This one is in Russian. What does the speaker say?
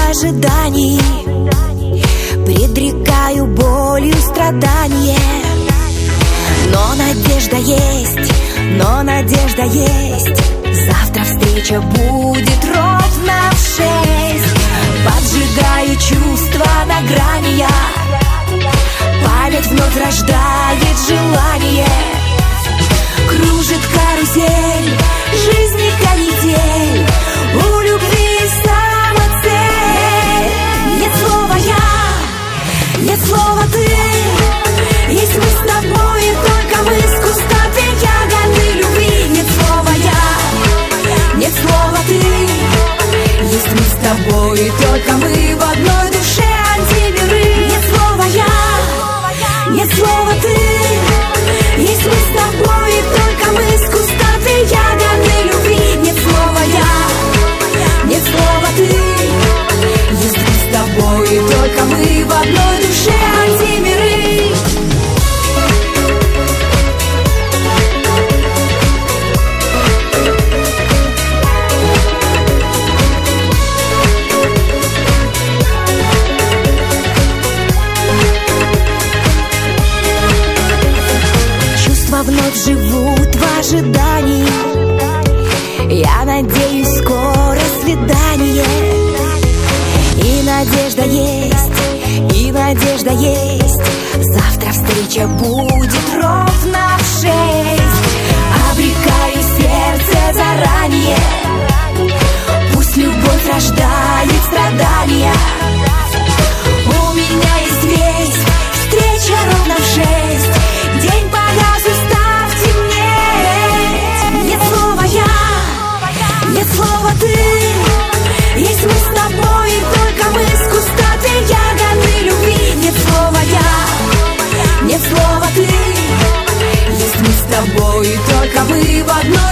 ожиданий, предрекаю болью страдания. Но надежда есть, но надежда есть. Завтра встреча будет ровно в 6. Поджигаю чувства на грани я. Память вновь рождает желание. Кружит карусель, жизни канитель. У любви самоцель. Нет слова я, нет слова ты. Есть мы с тобой, и только мы с куста две ягоды любви. Нет слова я, нет слова ты. Есть мы с тобой, и только мы в одной душе антимиры. Нет слова я, нет слова ты. Есть мы с тобой, и только мы с куста две ягоды любви. Нет слова я, нет слова ты. Есть мы с тобой, и только мы в одной душе антимиры. Вновь живут в ожидании. Я надеюсь, скоро свидание. И надежда есть, и надежда есть. Завтра встреча будет ровно в 6. Обрекаю сердце заранее. Пусть любовь рождает страдания. У меня есть весть, встреча ровно в 6. День погас, устав темнеть. Нет слова я, нет слова ты. Есть мы с тобой, и только мы с куста две ягоды любви. Нет слова я, нет слова ты. Есть мы с тобой, и только мы в одной